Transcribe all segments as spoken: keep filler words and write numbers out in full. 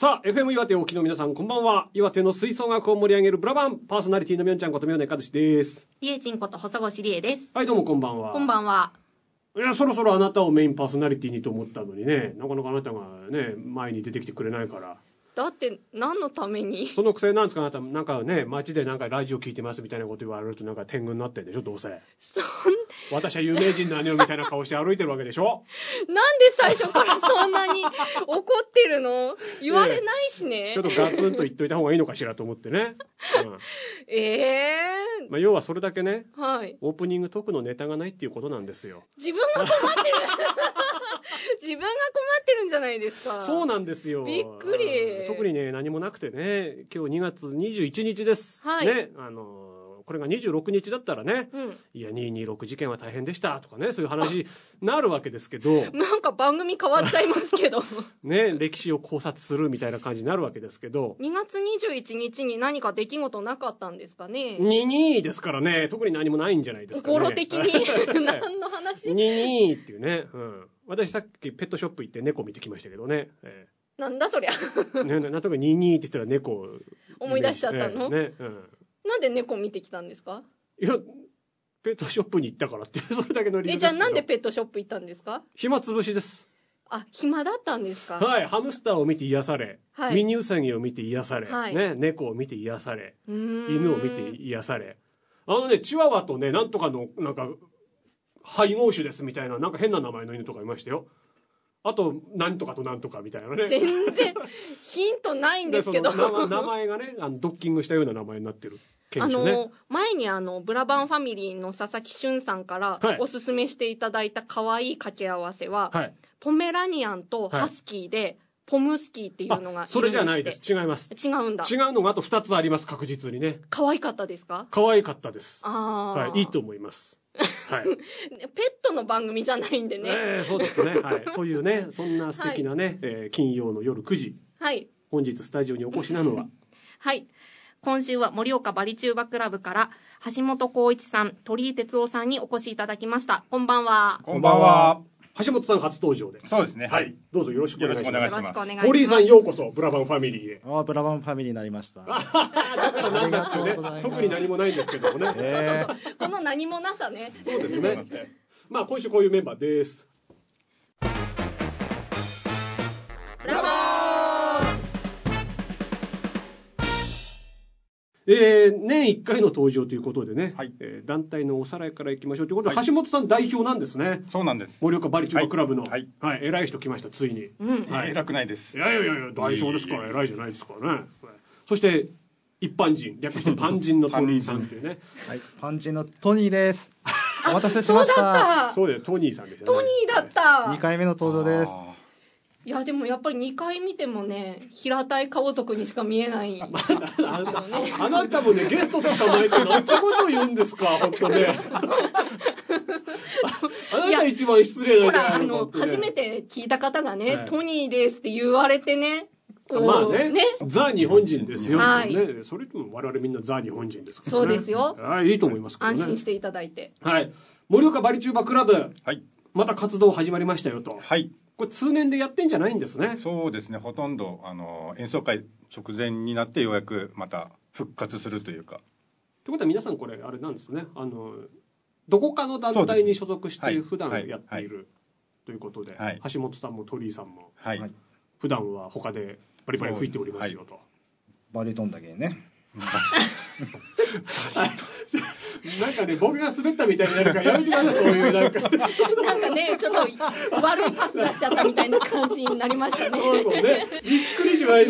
さあ エフエム 岩手をお聞きの皆さんこんばんは。岩手の吹奏楽を盛り上げるブラバンパーソナリティのみょんちゃんことみょうねかずしです。 りえちんこと細越りえです。 はい、どうもこんばんは。 こんばんは。 いや、そろそろあなたをメインパーソナリティにと思ったのにね、なかなかあなたがね前に出てきてくれないから。 だって何のために。 そのくせなんですか、あなたなんかね街でなんかラジオ聞いてますみたいなこと言われるとなんか天狗になってんでしょ、どうせ。 そん私は有名人なのよみたいな顔して歩いてるわけでしょ。 なんで最初からそんなに怒ってるの。言われないしね、 ちょっとガツンと言っといた方がいいのかしらと思ってね、うん、 ええーまあ、要はそれだけね、 はい、 オープニングトークのネタがないっていうことなんですよ。 自分が困ってる自分が困ってるんじゃないですか。 そうなんですよ。 びっくり。 特にね何もなくてね、今日にがつにじゅういちにちです、 はい、 ね、あのこれがにじゅうろくにちだったらね、 うん、 いやにひゃくにじゅうろく事件は大変でしたとかね、そういう話になるわけですけどなんか番組変わっちゃいますけどね、歴史を考察するみたいな感じになるわけですけど、 にがつにじゅういちにちに何か出来事なかったんですかね。 にじゅうにですからね、特に何もないんじゃないですかね。 語呂的に何の話にじゅうにっていうね、うん、私さっきペットショップ行って猫見てきましたけどね、えー、なんだそりゃね、なんとかにじゅうにって言ったら猫を思い出しちゃったの、 ね、うん、 なんで猫見てきたんですか。 いやペットショップに行ったからってそれだけの理由ですけど。 え、じゃあなんでペットショップ行ったんですか。 暇つぶしです。 あ、暇だったんですか。 はい、ハムスターを見て癒され、 はい、 ミニウサギを見て癒され、 はいね、猫を見て癒され、 うーん、 犬を見て癒され、あのねチワワとねなんとかのなんか配合種ですみたいななんか変な名前の犬とかいましたよ。あとなんとかとなんとかみたいなね。 全然ヒントないんですけどその名前がねあのドッキングしたような名前になってる。 あの前にあのブラバンファミリーの佐々木俊さんからおすすめしていただいた可愛い掛け合わせは、はい、ポメラニアンとハスキーで、はい、ポムスキーっていうのがいるんですって。 それじゃないです。違います。 違うんだ。 違うのがあとふたつあります。確実にね。 可愛かったですか。 可愛かったです。 あ、 はい、いいと思います。はい、 ペットの番組じゃないんでね、 えー、そうですね、はい、というねそんな素敵なね、はい、えー、金曜の夜くじ、 はい、 本日スタジオにお越しなのははい、今週は盛岡バリチューバクラブから橋本浩一さん、鳥居哲夫さんにお越しいただきました。こんばんは。 こんばんは。 橋本さん初登場で。 そうですね、 はい、どうぞよろしくお願いします。 よろしくお願いします。 鳥居さんようこそブラバンファミリーへ。 ああ、ブラバンファミリーになりました。 だからなんだっていうね、特に何もないんですけどもね、 えー、そうそうそう、この何もなさね。 そうですねまあ今週こういうメンバーです。 ブラバー。 えー、年いっかいの登場ということでね、はい、えー、団体のおさらいからいきましょうということで、はい、橋本さん代表なんですね。 そうなんです。 盛岡バリチューバクラブの、はいはい、 偉い人来ましたついに、 うん、 はい、偉くないです。 いやいやいや代表ですから偉いじゃないですからね。そして一般人、略してパン人のトニーさんというねはい、パン人のトニーです。お待たせしました。 そうだよ、トニーさんでしたね。 トニーだった。 にかいめの登場です。 いやでもやっぱりにかい見てもね、平たい顔族にしか見えない、ね、 あなたあなたもねゲスト捕まえて何ちゅうこと言うんですか本当ねあなた一番失礼なんじゃないの。 ほら、あの初めて聞いた方がね、はい、トニーですって言われてね、 まあね、ね、ザ日本人ですよ、 はい、 ね、それとも我々みんなザ日本人ですからね。 そうですよ、 はい、いいと思いますけどね。 安心していただいて。 はい、盛岡バリチューバクラブ、 はい、 また活動始まりましたよと。 はい、 これ通年でやってんじゃないんですね。 そうですね、ほとんどあの演奏会直前になってようやくまた復活するというか。 ということは皆さんこれあれなんですね、あのどこかの団体に所属して普段やっているということで、はい、橋本さんも鳥居さんも、はい、普段は他でバリバリ吹いておりますよと、はい、 バリトンだけねなんかね僕が滑ったみたいになるからやめてくださいそういうなんかなんかねちょっと悪いパス出しちゃったみたいな感じになりましたね。 そうそうね、びっくりしました。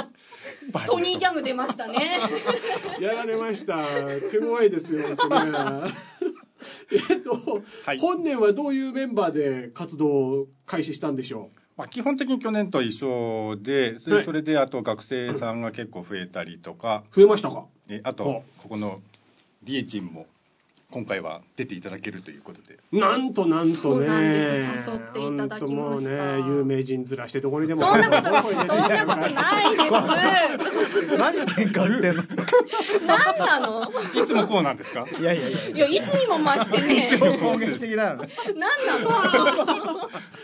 トニーギャグ出ましたね。 やられました。手強いですよ本当ね。えっと、はい、本年はどういうメンバーで活動を開始したんでしょう。 まあ、基本的に去年と一緒で、それ、はい、それであと学生さんが結構増えたりとか。 増えましたか。 えあとここのリエチンも今回は出ていただけるということで、 なんとなんとね、 そうなんです、誘っていただきました。 もうね有名人ずらしてどこにでもそんなことそんなことないです何喧嘩売ってんの何なの。 いつもこうなんですか。 いやいやいやいやいつにも増してね攻撃的だよね。 何なの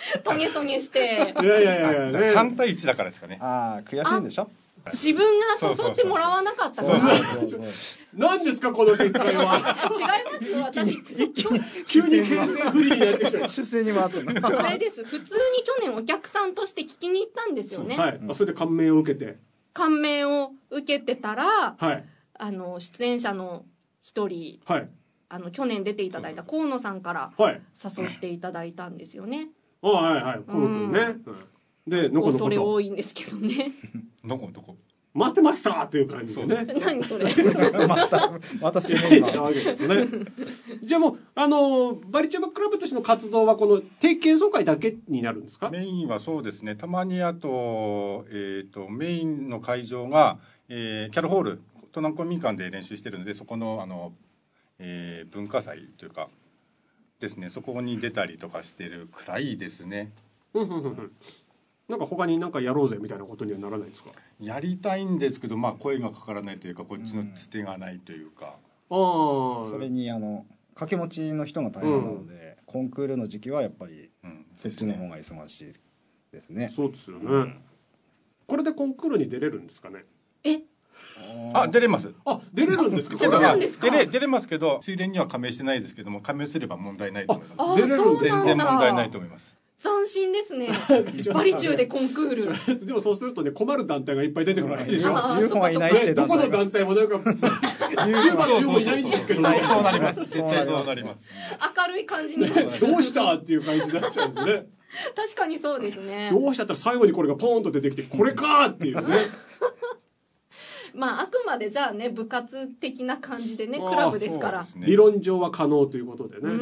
トゲトゲして。 いやいやいや、 ね、さんたいいちだからですかね。 ああ、悔しいんでしょ。 自分が誘ってもらわなかったから。 何ですかこの展開は。 違いますよ、私。 急に形勢不利になってきた。 出世に回ってるの。 あれです。普通に去年お客さんとして聞きに行ったんですよね。 はい。それで感銘を受けて。 感銘を受けてたら、 はい。 あの出演者の一人、はい。あの去年出ていただいた河野さんから誘っていただいたんですよね。 あ、はいはい。河野君ね。で、のこのこと。 恐れ多いんですけどね。 どこどこ。 待ってましたっていう感じでね。 何それ。 またまたすごいなわけですね。じゃあもうあのバリチューバクラブとしての活動はこの定期演奏会だけになるんですか？ メインはそうですね。たまにあとえっ、ー、とメインの会場が、えー、キャロホール都南公民館で練習してるので、そこのあの、えー、文化祭というかですね、そこに出たりとかしてるくらいですね。 なんか他になんかやろうぜみたいなことにはならないですか？ やりたいんですけど、まあ声がかからないというか、こっちのつてがないというか、 うん、あそれにあの掛け持ちの人が大変なので、うん、コンクールの時期はやっぱりそっちの方が忙しいですね。 そうですよね、うん、これでコンクールに出れるんですかね？ えあ、出れます。 あ、出れるんですか？ そうなんですか？ 出れ、出れますけど、水連には加盟してないですけども、加盟すれば問題ないと思います。 出れるんですか？ 全然問題ないと思います。 斬新ですね。バリチューでコンクール。 でもそうするとね、困る団体がいっぱい出てくるわけでしょ。 ユーフォはいないってどこの団体もなんか、チューバのユーフォいないんですけど、 そうなります。絶対そうなります。 明るい感じになっちゃう。 どうしたっていう感じになっちゃうんでね。 確かにそうですね。 どうしたったら最後にこれがポーンと出てきて、これかーっていうね。 まああくまでじゃあね、部活的な感じでね、クラブですから、 ね、理論上は可能ということでね。 うん、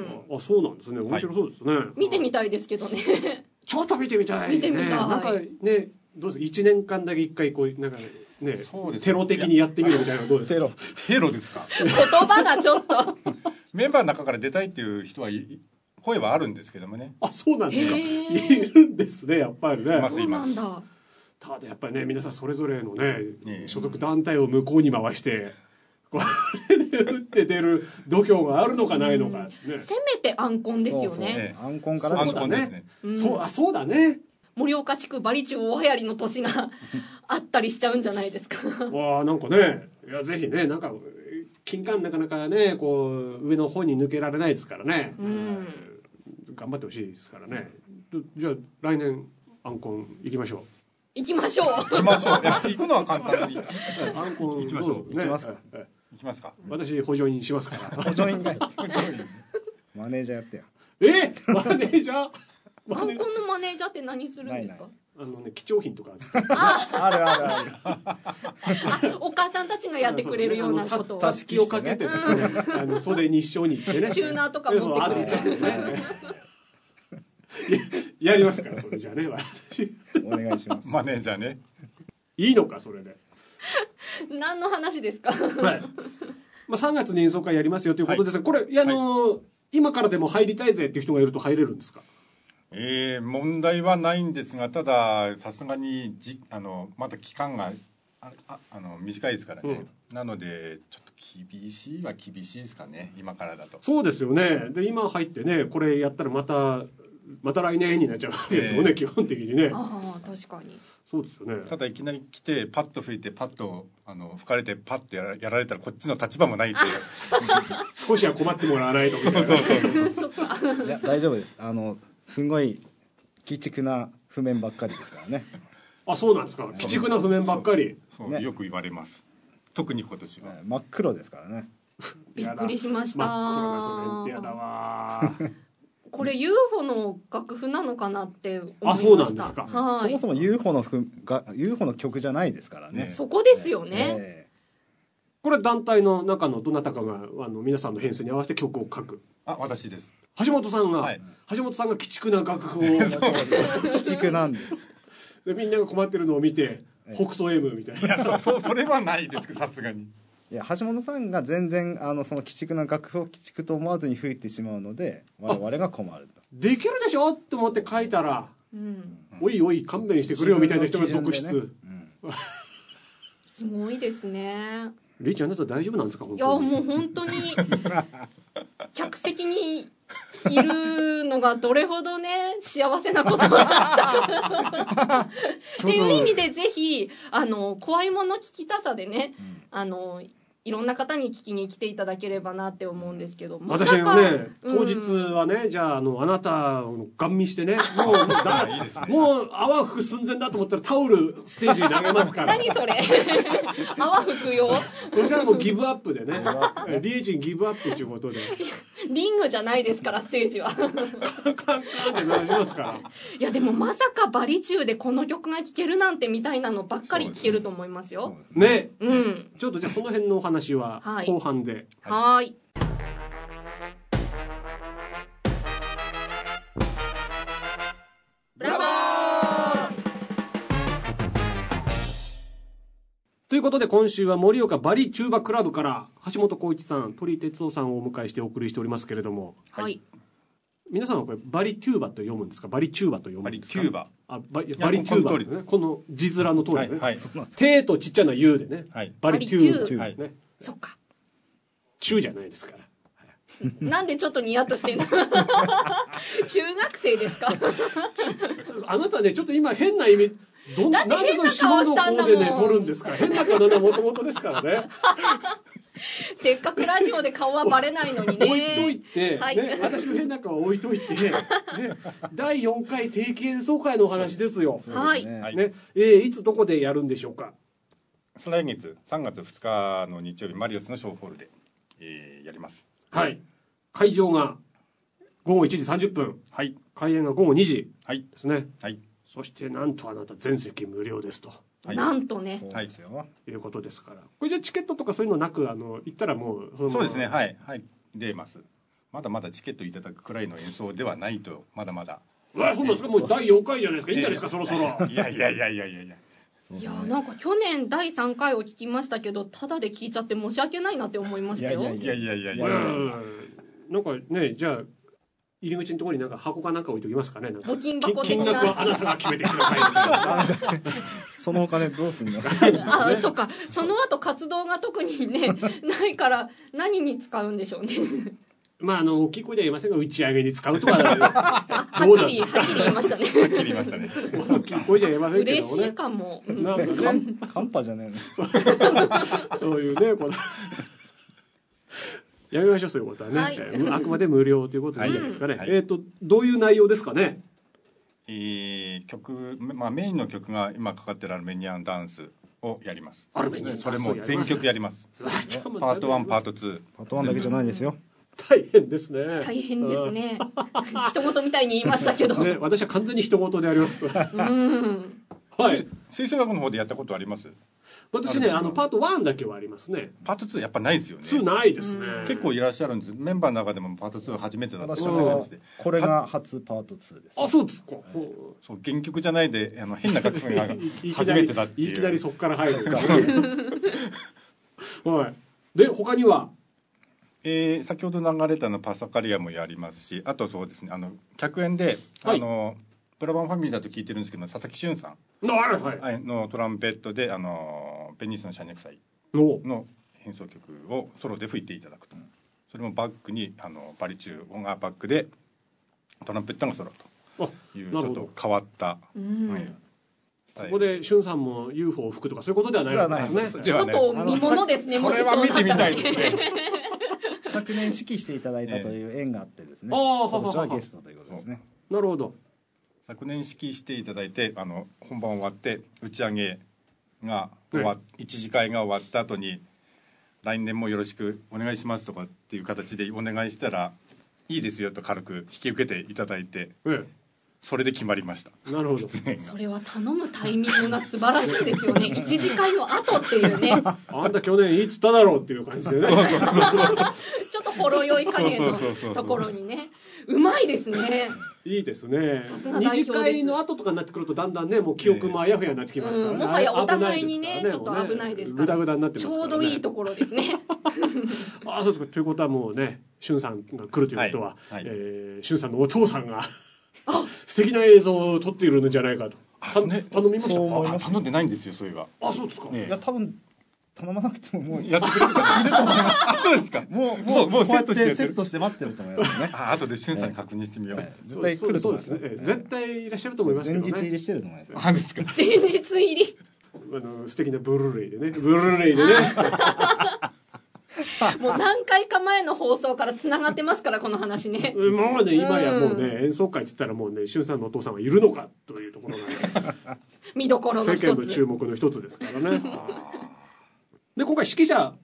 あ、そうなんですね。面白そうですね、はい、 見てみたいですけどね。 ちょっと見てみたい、ね、 見てみたい。 なんかね、どうですか、いちねんかんだけ一回こうなんかね、テロ的にやってみるみたいなのどうですか？ テロテロですか？ 言葉がちょっとメンバーの中から出たいっていう人は声はあるんですけどもね。 あ、そうなんですか。いるんですね、やっぱりね。 そうなんだ。 ただやっぱりね、皆さんそれぞれのね、所属団体を向こうに回してこれで打って出る度胸があるのかないのか、ね、 せめてアンコンですよね。そうそうね、アンコンからそうだね、うん、そう、あ、そうだね。 盛岡地区バリチュー大流行りの年があったりしちゃうんじゃないですか。 わあ、なんかね、いやぜひね、なんか金管なかなかね、こう上の方に抜けられないですからね、うん、頑張ってほしいですからね。じゃあ来年アンコン行きましょう。 行きましょう。 行きましょう。いや、行くのは簡単に。アンコン行きましょう。 ね、 行きますか。行きますか。 私補助員しますから。 補助員が。マネージャーやってよ。 え、マネージャー。アンコンのマネージャーって何するんですか？ あのね、貴重品とか。 あ、あるあるある。お母さんたちがやってくれるようなことを。 たすきをかけてですね、あの袖に一緒に行ってね。 チューナーとか持ってくれる。 やりますから、それじゃあね、私お願いします。 マネージャーね。 いいのか、それで。 何の話ですか？ はい。まあさんがつに演奏会やりますよということですが、これ、あの今からでも入りたいぜっていう人がいると入れるんですか？ えー、問題はないんですが、たださすがにじあのまだ期間があああの短いですからね、うん、なのでちょっと厳しいは厳しいですかね、今からだと。 そうですよね。で今入ってね、これやったらまたまた来年になっちゃうわけですよね、えー、基本的にね。 ああ、確かにそうですよね。 ただいきなり来てパッと吹いてパッとあの吹かれてパッとやら、やられたらこっちの立場もないという少しは困ってもらわないと。 そうそうそうそう。いや大丈夫です。あのすごい鬼畜な譜面ばっかりですからね。 あ、そうなんですか。鬼畜な譜面ばっかり。 そうそう、ね、よく言われます。特に今年は、 真っ黒ですからね。 びっくりしました。 真っ黒な譜面ってやだわ。 これ ユーフォ の楽譜なのかなって思いました。 あ、そうなんですか。 はい。 そもそも ユーフォ のふが ユーフォ の曲じゃないですからね。 ね、そこですよね。 えー、これ団体の中のどなたかがあの皆さんの編成に合わせて曲を書く。 あ、私です。 橋本さんが、はい、橋本さんが鬼畜な楽譜を鬼畜なんです。 でみんなが困ってるのを見て、えー、北総 M みたいな。 いや、そそそれはないですけど、さすがに。 いや、橋本さんが全然あのその鬼畜な楽譜を鬼畜と思わずに吹いてしまうので、我々が困ると。 できるでしょって思って書いたら、うん、おいおい勘弁してくれよみたいな人が続出、ね、うん、 すごいですね。 リーちゃん、あなた大丈夫なんですか？本当に。 いや、もう本当に客席にいるのがどれほどね幸せなことだったかっていう意味でぜひあの怖いもの聞きたさでね、うん、あのいろんな方に聞きに来ていただければなって思うんですけど、 ま、私はね、当日はね、うん、じゃあ、あの、あなたをガン見してね、もう、だいいですね、もう、泡吹く寸前だと思ったらタオルステージに投げますから。 何それ泡吹くよ。 こちらもギブアップでね、リエチンギブアップということで。 リングじゃないですから、ステージは。カンカンって鳴らしますから。 いや、でもまさかバリチューでこの曲が聴けるなんてみたいなのばっかり聴けると思いますよ。 ね。 うん。 ちょっとじゃあその辺のお話話は後半で。 はい。はい。ブラボー！ ということで今週は盛岡バリチューバクラブから橋本浩一さん、鳥哲夫さんをお迎えしてお送りしておりますけれども。 はい。 皆さんはこれバリテューバと読むんですか、バリチューバと読むんですか。 バリテューバ。 あ、バリ、バリテューバですね。この字面の通りね。はい。手とちっちゃな U でね。 はい。 バリテューバね。はい。 そっか。 中じゃないですから。 なんでちょっとニヤッとしてんの中学生ですかあなたね、ちょっと今変な意味、どんなんでその下の方でね、取るんですか。変な顔なもともとですからね。 せっかくラジオで顔はバレないのにね。 置いといて、はいね、私の変な顔は置いといて、ね、だいよんかい定期演奏会のお話ですよ。 はい。 ね、えー、いつどこでやるんでしょうか。 来月さんがつふつかの日曜日、マリオスのショーホールで、えー、やります。 はい。会場がごごいちじさんじゅっぷん。 はい。 開演がごごにじですね。 はい。 そしてなんとあなた全席無料ですと。 はい、なんとね、 はい、 いうことですから。これじゃチケットとかそういうのなく、あの行ったらもうそのそうですね、はいはい出ます。まだまだチケットいただくくらいの演奏ではないと、まだまだ。 うわ、そうなんですか。もうだいよんかいじゃないですか。いいんじゃないですか、そろそろ。 いやいやいやいやいやいや。 いやなんか去年だいさんかいを聞きましたけど、ただで聞いちゃって申し訳ないなって思いましたよ。 いやいやいやいやいや。 なんかね、じゃあ入り口のところになんか箱かなんか置いときますかね。なんか募金箱的な。 金額はあなたが決めてください。 そのお金どうすんの？ あ、そっか。その後活動が特にねないから何に使うんでしょうね。 まああの大きい声では言いませんが、打ち上げに使うとか。 はっきりはっきり言いましたね。 はっきり言いましたね。 大きい声じゃ言いませんけどね。 嬉しいかも。 なんかね、 カンパじゃねえの。 そういうねこの。やめましょう、そういうことはね、はい、あくまで無料ということでいいんじゃないですかね。はい、えっ、ー、とどういう内容ですかね。 えー、曲、まあ、メインの曲が今かかってるアルメニアンダンスをやります。 アルメニアンダンス、 それも全曲やります。パートワンパートツー。 パートワンだけじゃないんですよ。 大変ですね。 大変ですね。人事みたいに言いましたけど、 ね、私は完全に人事でありますと。うん、 はい。吹奏楽の方でやったことあります？ 私ね、あのパートワンだけはありますね。 パートツーやっぱないですよね。 ツーないですね。 結構いらっしゃるんです。メンバーの中でもパートツー初めてだった人がいらっしゃる。これが初パートツーです、ね。 あ、そうですか。 そう、原曲じゃないで、あの変な楽譜が初めてだっていう。 いきなりそこから入る。はい。で他には、 えー、先ほど流れたのパサカリアもやりますし、あとそうですね、あの客演で、はい、あのブラバンファミリーだと聞いてるんですけど、佐々木俊さんの、はい、のトランペットであのベニスのシャニャクサイの演奏曲をソロで吹いていただくと。それもバックにあのバリチュー音がバックでトランペットがソロというちょっと変わった、はい、 ここで俊さんも ユーフォー を吹くとかそういうことではないですね。 ちょっと見ものですね。 それは見てみたいですね。 昨年指揮していただいたという縁があってですね、今年はゲストということですね。 なるほど。 昨年指揮していただいて、あの本番終わって打ち上げが終わっ、一次会が終わった後に来年もよろしくお願いしますとかっていう形でお願いしたらいいですよと軽く引き受けていただいて、ええ、それで決まりました。 なるほど。 それは頼むタイミングが素晴らしいですよね。一次会の後っていうね。 あんた去年いいっつっただろうっていう感じでね。 ちょっとほろ酔い加減のところにね。うまいですね。 いいですね。二次会の後とかになってくるとだんだんね、もう記憶もあやふやになってきますからね。 もはやお互いにね、ちょっと危ないですから。 グダグダになってますからね。 ちょうどいいところですね。 あ、そうですか。ということはもうね、俊さんが来るということは、俊さんのお父さんが素敵な映像を撮っているんじゃないかと。頼みましたか？ 頼んでないんですよ、それが。 あ、そうですか。 いや多分頼まなくてももうやってくれるかいると思います。 あ、そうですか。 もうもうもうこうやってセットしてセットして待ってると思いますね。 あ、後でしゅんさんに確認してみよう。はい、 絶対来ると思いますね。 ええ、絶対いらっしゃると思いますけどね。 前日入りしてると思います。 あ、ですか。 前日入り。 あの素敵なブルーレイでね、ブルーレイでね。 もう何回か前の放送からつながってますからこの話ね。 もうね今やもうね演奏会っつったらもうねしゅんさんのお父さんはいるのかというところが見どころの一つ、 世間の注目の一つですからね。で今回指揮者、はい、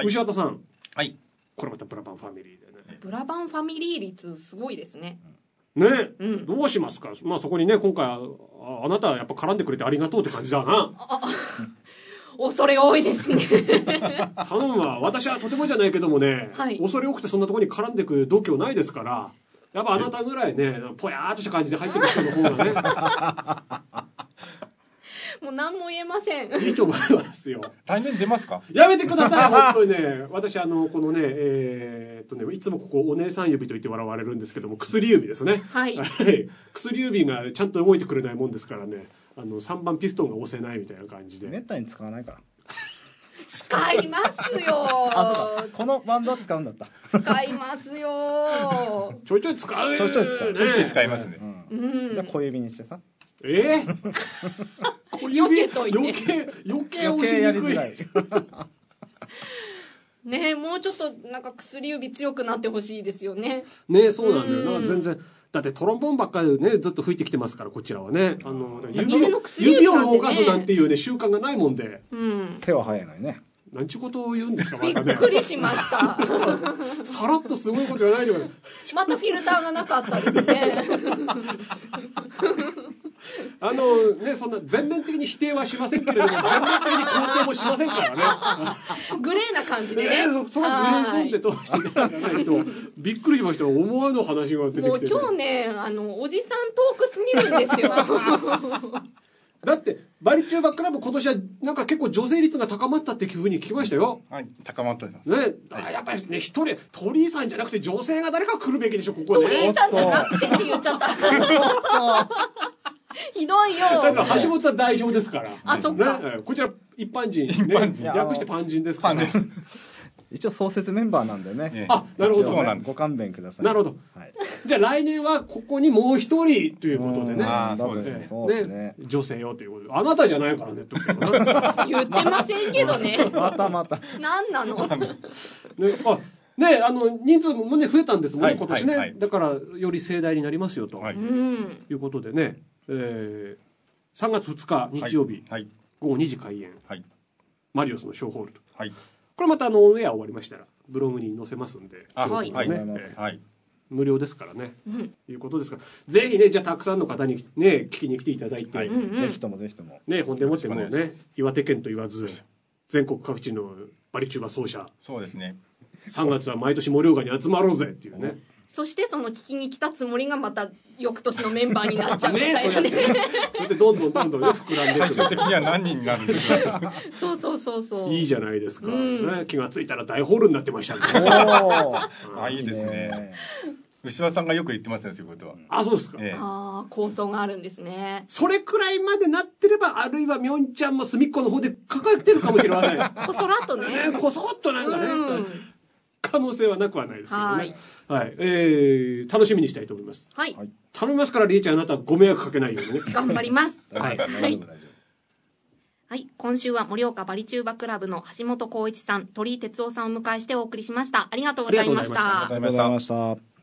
牛畑さん、 はい、 これまたブラバンファミリーでね。 ブラバンファミリー率すごいですね。 ね、 うん、 どうしますか。まあそこにね今回 あ, あなたはやっぱ絡んでくれてありがとうって感じだな。 あ恐れ多いですね。 頼むわ。私はとてもじゃないけどもね、はい、恐れ多くてそんなところに絡んでくる度胸ないですから、やっぱあなたぐらいねぽやーっとした感じで入ってくる人の方がねもう何も言えません。 いいと思いますよ。 来年出ますか。 やめてください本当にね。私あのこのねえー、っとねいつもここお姉さん指と言って笑われるんですけども薬指ですね。 はい。 薬指がちゃんと動いてくれないもんですからね。あのさんばんピストンが押せないみたいな感じで。 めったに使わないから。 使いますよ。 あ、そうか。このバンドは使うんだった。 使いますよ。 ちょいちょい使う。 ちょいちょい使う。 ちょいちょい使いますね。 うん。じゃあ小指にしてさ。 えー、小指余計といて余計余計押しにくい。 ねえもうちょっとなんか薬指強くなってほしいですよね。 ねえそうなんだよ。なんか全然。だってトロンボーンばっかりねずっと吹いてきてますからこちらはね。あの指を、ね、指を動かすなんていうね習慣がないもんで。 うん、 手は早いのにね。 なんちゅうことを言うんですか。 びっくりしました。 さらっとすごいこと言わないでください。 またフィルターがなかったですね。 あのねそんな全面的に否定はしませんけれども全面的に肯定もしませんからね。 グレーな感じでね。 えー、そ, そのグレーゾーンで通していただかないとびっくりしました。思わぬ話が出てきて、ね、 もう今日ねあのおじさんトークすぎるんですよ。 だってバリチューバクラブ今年はなんか結構女性率が高まったっていうふうに聞きましたよ。 はい、高まってます。 ね、はい、やっぱりね一人鳥居さんじゃなくて女性が誰か来るべきでしょここね。 鳥居さんじゃなくてって言っちゃった。ひどいよ。 だから橋本さん代表ですから。 あ、そっか。 ね、こちら一般人、ね、 一般人略してパン人ですから。 一応創設メンバーなんでね。 あ、なるほど、 そうなんです。 ご勘弁ください。 なるほど。はい。じゃあ来年はここにもう一人ということでね。 ああ、そうですね。 ね、女性よということで。あなたじゃないからねって言ってませんけどね。 またまた。 何なの。 ね、あ、ね、あの人数もね増えたんですもんね、はい、今年ね、はいはい、だからより盛大になりますよと、はい、いうことでね、えー、さんがつふつか日曜日、はい、午後にじ開演、はい、マリオスのショーホールと、はい、これまたあのオンエア終わりましたらブログに載せますんで、 あ、はい、 ね、はいえー、無料ですからね、うん、いうことですからぜひねじゃあたくさんの方にね聞きに来ていただいて、はい、 ぜひともぜひともねほんでもってもね岩手県と言わず全国各地のバリチューバ奏者そうですねさんがつは毎年盛岡に集まろうぜっていうね。 そしてその聞きに来たつもりがまた翌年のメンバーになっちゃうみたいなね。 それでどんどんどんどんね膨らんでいく。 最終的には何人になるんですか。 そうそうそうそう。 いいじゃないですか。うん、ね、気がついたら大ホールになってましたね。 おあいいですね。牛輪さんがよく言ってますねそういうことは。 あそうですか。 ええ、あ構想があるんですね。 それくらいまでなってればあるいはみょんちゃんも隅っこの方で抱えてるかもしれません。 こそらっとね。 こそっとなんかね。うん可能性はなくはないですけどね。はい、はい、えー、楽しみにしたいと思います。 はい。 頼みますからりえちゃんあなたご迷惑かけないようにね。 頑張ります。 はい。はい。 はい、今週は盛岡バリチューバクラブの橋本浩一さん、鳥居哲夫さんをお迎えしてお送りしました。ありがとうございました。 ありがとうございました。